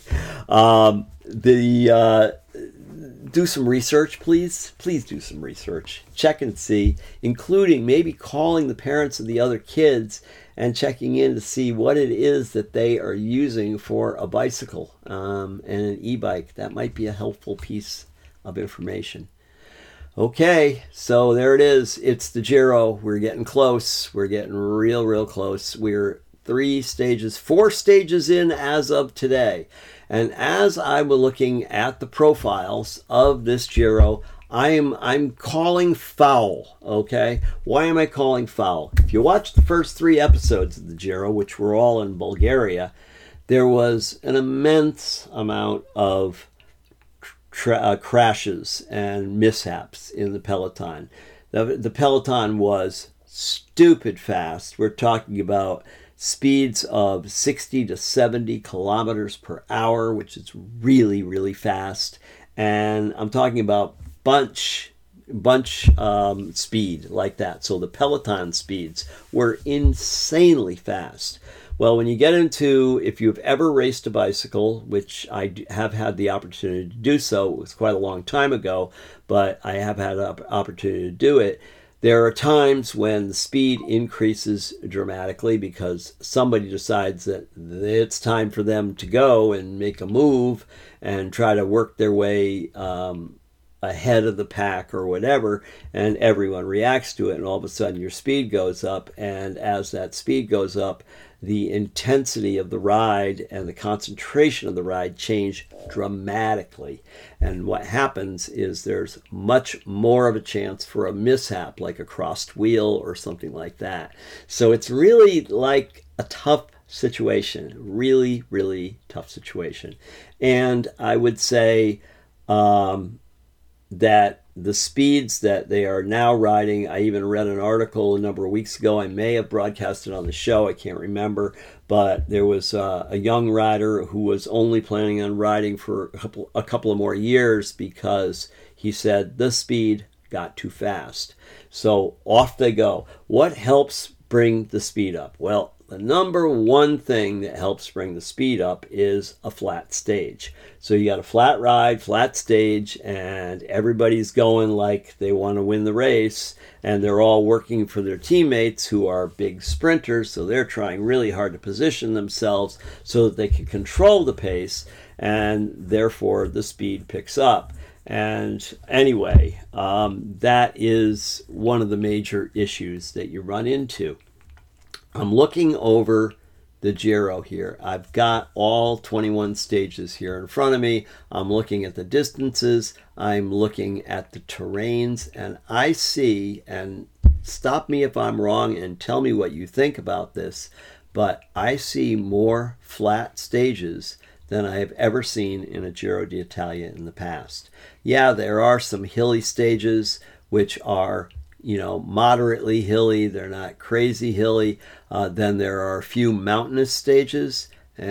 B: do some research, please. Please do some research. Check and see, including maybe calling the parents of the other kids and checking in to see what it is that they are using for a bicycle and an e-bike. That might be a helpful piece of information. Okay, so there it is. It's the Giro. We're getting close. We're getting real, real close. We're 4 stages in as of today. And as I was looking at the profiles of this Giro, I'm calling foul, okay? Why am I calling foul? If you watch the first 3 episodes of the Giro, which were all in Bulgaria, there was an immense amount of crashes and mishaps in the peloton. The peloton was stupid fast. We're talking about speeds of 60 to 70 kilometers per hour, which is really, really fast. And I'm talking about bunch speed like that. So the peloton speeds were insanely fast. Well, when you get into, if you've ever raced a bicycle, which I have had the opportunity to do so, it was quite a long time ago, but I have had an opportunity to do it. There are times when the speed increases dramatically because somebody decides that it's time for them to go and make a move and try to work their way ahead of the pack or whatever, and everyone reacts to it, and all of a sudden your speed goes up, and as that speed goes up, the intensity of the ride and the concentration of the ride change dramatically. And what happens is there's much more of a chance for a mishap, like a crossed wheel or something like that. So it's really like a tough situation, really, really tough situation. And I would say that the speeds that they are now riding, I even read an article a number of weeks ago, I may have broadcasted on the show, I can't remember, but there was a young rider who was only planning on riding for a couple of more years because he said the speed got too fast. So off they go. What helps bring the speed up? Well, the number one thing that helps bring the speed up is a flat stage. So you got a flat ride, flat stage, and everybody's going like they want to win the race, and they're all working for their teammates who are big sprinters, so they're trying really hard to position themselves so that they can control the pace, and therefore the speed picks up. And anyway, that is one of the major issues that you run into. I'm looking over the Giro here. I've got all 21 stages here in front of me. I'm looking at the distances. I'm looking at the terrains, and I see, and stop me if I'm wrong and tell me what you think about this, but I see more flat stages than I have ever seen in a Giro d'Italia in the past. Yeah, there are some hilly stages which are moderately hilly. They're not crazy hilly. Then there are a few mountainous stages,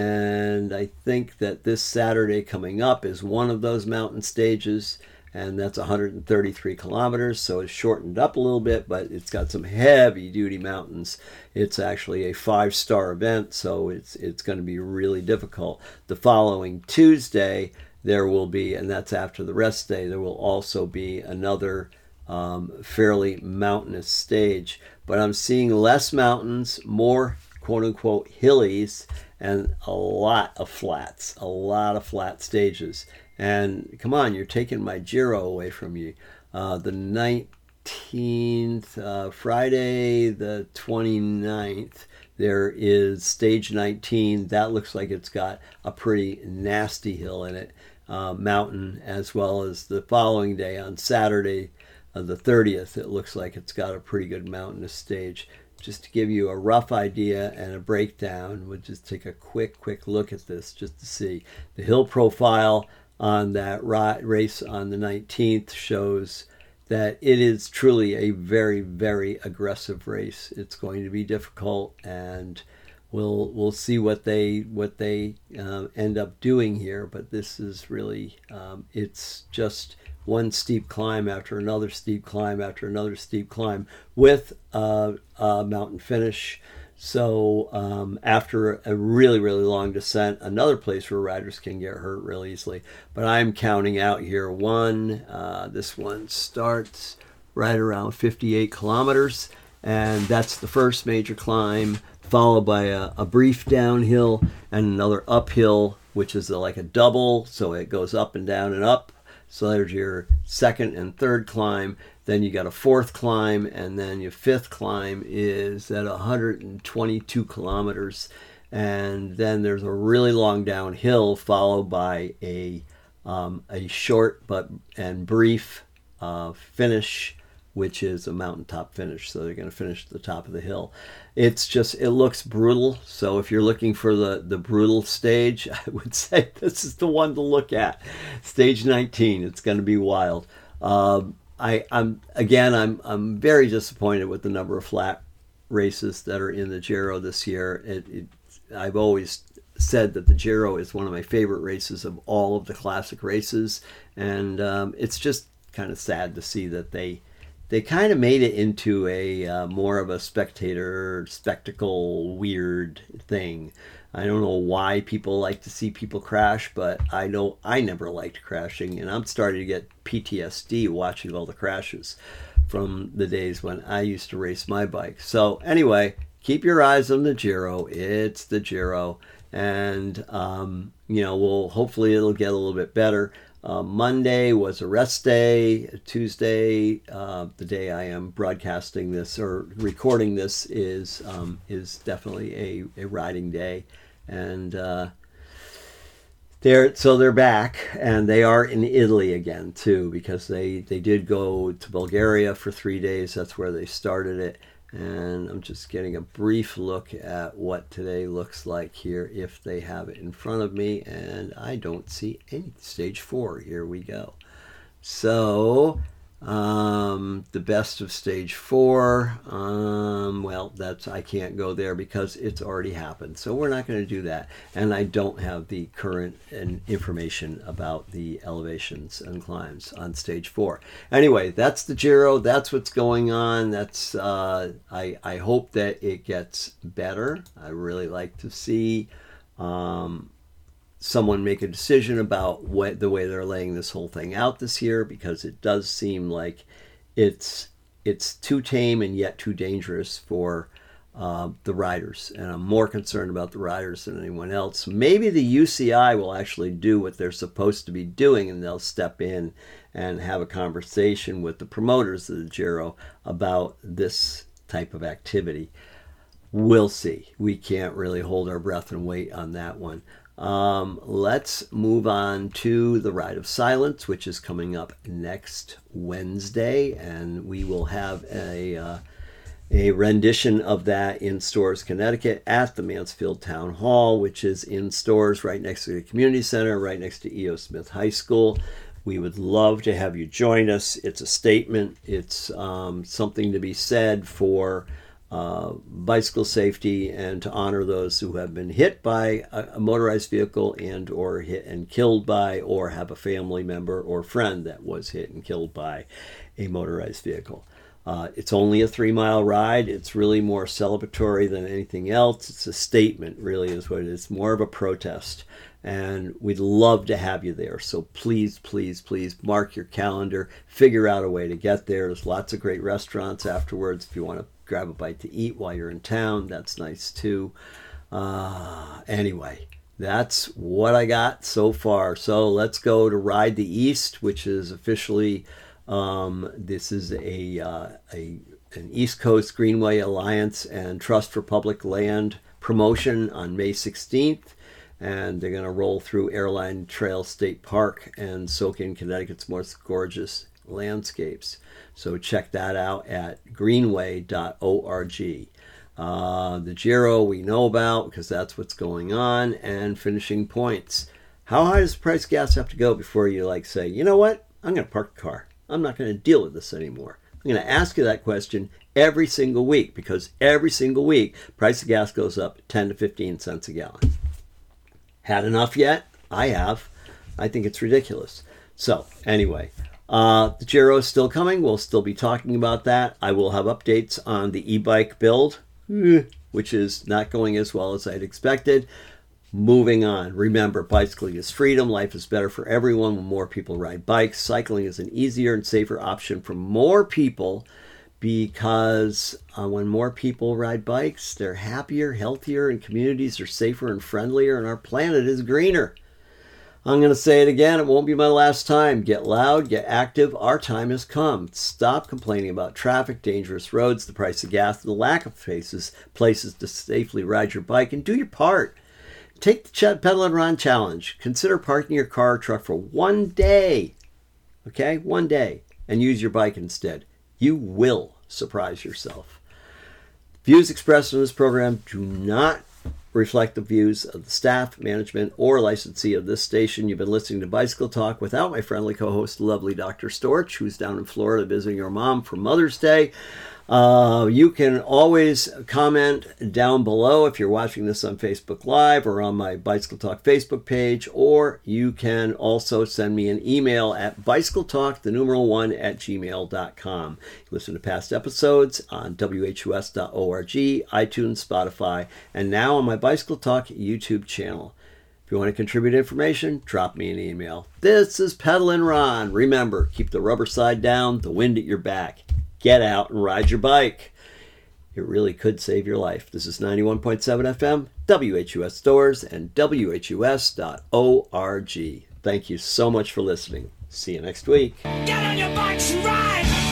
B: and I think that this Saturday coming up is one of those mountain stages, and that's 133 kilometers, so it's shortened up a little bit, but it's got some heavy-duty mountains. It's actually a 5-star event, so it's going to be really difficult. The following Tuesday, there will be, and that's after the rest day, there will also be another fairly mountainous stage, but I'm seeing less mountains, more quote-unquote hillies, and a lot of flats, a lot of flat stages. And come on, you're taking my Giro away from you. The 19th, Friday the 29th, there is stage 19. That looks like it's got a pretty nasty hill in it, mountain, as well as the following day on Saturday, the 30th, it looks like it's got a pretty good mountainous stage. Just to give you a rough idea and a breakdown, we'll just take a quick look at this just to see. The hill profile on that race on the 19th shows that it is truly a very, very aggressive race. It's going to be difficult, and we'll see what they end up doing here. But this is really it's just one steep climb after another steep climb after another steep climb with a mountain finish. So after a really, really long descent, another place where riders can get hurt really easily. But I'm counting out here this one starts right around 58 kilometers, and that's the first major climb, followed by a brief downhill and another uphill, which is like a double, so it goes up and down and up. So there's your second and third climb. Then you got a fourth climb, and then your fifth climb is at 122 kilometers. And then there's a really long downhill, followed by a short and brief finish, which is a mountaintop finish. So they're going to finish at the top of the hill. It looks brutal. So if you're looking for the brutal stage, I would say this is the one to look at. Stage 19. It's going to be wild. I'm very disappointed with the number of flat races that are in the Giro this year. I've always said that the Giro is one of my favorite races of all of the classic races, and it's just kind of sad to see that they kind of made it into a more of a spectacle, weird thing. I don't know why people like to see people crash, but I know I never liked crashing, and I'm starting to get PTSD watching all the crashes. from the days when I used to race my bike. So anyway, keep your eyes on the Giro. It's the Giro. And, hopefully it'll get a little bit better. Monday was a rest day. Tuesday, the day I am broadcasting this or recording this, is definitely a riding day. And they're back, and they are in Italy again too, because they did go to Bulgaria for 3 days. That's where they started it. And I'm just getting a brief look at what today looks like here, if they have it in front of me, and I don't see any. Stage 4, here we go. So the best of stage 4, I can't go there because it's already happened, so we're not going to do that. And I don't have the current information about the elevations and climbs on stage 4. Anyway, that's the Giro. That's what's going on. That's I hope that it gets better. I really like to see someone make a decision about the way they're laying this whole thing out this year, because it does seem like it's too tame and yet too dangerous for the riders. And I'm more concerned about the riders than anyone else. Maybe the UCI will actually do what they're supposed to be doing, and they'll step in and have a conversation with the promoters of the Giro about this type of activity. We'll see. We can't really hold our breath and wait on that one. Let's move on to the Ride of Silence, which is coming up next Wednesday, and we will have a rendition of that in Storrs, Connecticut, at the Mansfield Town Hall, which is in Storrs, right next to the community center, right next to E.O. Smith High School. We would love to have you join us. It's a statement. It's something to be said for bicycle safety, and to honor those who have been hit by a motorized vehicle and or hit and killed by, or have a family member or friend that was hit and killed by a motorized vehicle. It's only a 3-mile ride. It's really more celebratory than anything else. It's a statement, really, is what it is. More of a protest. And we'd love to have you there. So please, please, please mark your calendar. Figure out a way to get there. There's lots of great restaurants afterwards. If you want to grab a bite to eat while you're in town, that's nice too. Anyway, that's what I got so far. So let's go to Ride the East, which is officially... this is an East Coast Greenway Alliance and Trust for Public Land promotion on May 16th. And they're going to roll through Airline Trail State Park and soak in Connecticut's most gorgeous landscapes. So check that out at greenway.org. The Giro we know about, because that's what's going on. And finishing points. How high does the price of gas have to go before you say, you know what, I'm going to park the car. I'm not going to deal with this anymore. I'm going to ask you that question every single week, because every single week, price of gas goes up 10 to 15 cents a gallon. Had enough yet? I have. I think it's ridiculous. So anyway, the Giro is still coming. We'll still be talking about that. I will have updates on the e-bike build, which is not going as well as I'd expected. Moving on. Remember, bicycling is freedom. Life is better for everyone when more people ride bikes. Cycling is an easier and safer option for more people, because when more people ride bikes, they're happier, healthier, and communities are safer and friendlier, and our planet is greener. I'm going to say it again. It won't be my last time. Get loud, get active. Our time has come. Stop complaining about traffic, dangerous roads, the price of gas, and the lack of places to safely ride your bike, and do your part. Take the Chet Pedal and Ron Challenge. Consider parking your car or truck for 1 day. Okay? 1 day. And use your bike instead. You will surprise yourself. Views expressed in this program do not reflect the views of the staff, management, or licensee of this station. You've been listening to Bicycle Talk without my friendly co-host, the lovely Dr. Storch, who's down in Florida visiting your mom for Mother's Day. You can always comment down below if you're watching this on Facebook Live or on my Bicycle Talk Facebook page, or you can also send me an email at bicycletalk1@gmail.com. Listen to past episodes on whus.org, iTunes, Spotify, and now on my Bicycle Talk YouTube channel. If you want to contribute information, drop me an email. This is Pedalin' Ron. Remember, keep the rubber side down, the wind at your back. Get out and ride your bike. It really could save your life. This is 91.7 FM, WHUS Stores, and WHUS.org. Thank you so much for listening. See you next week.
A: Get on your bikes and ride!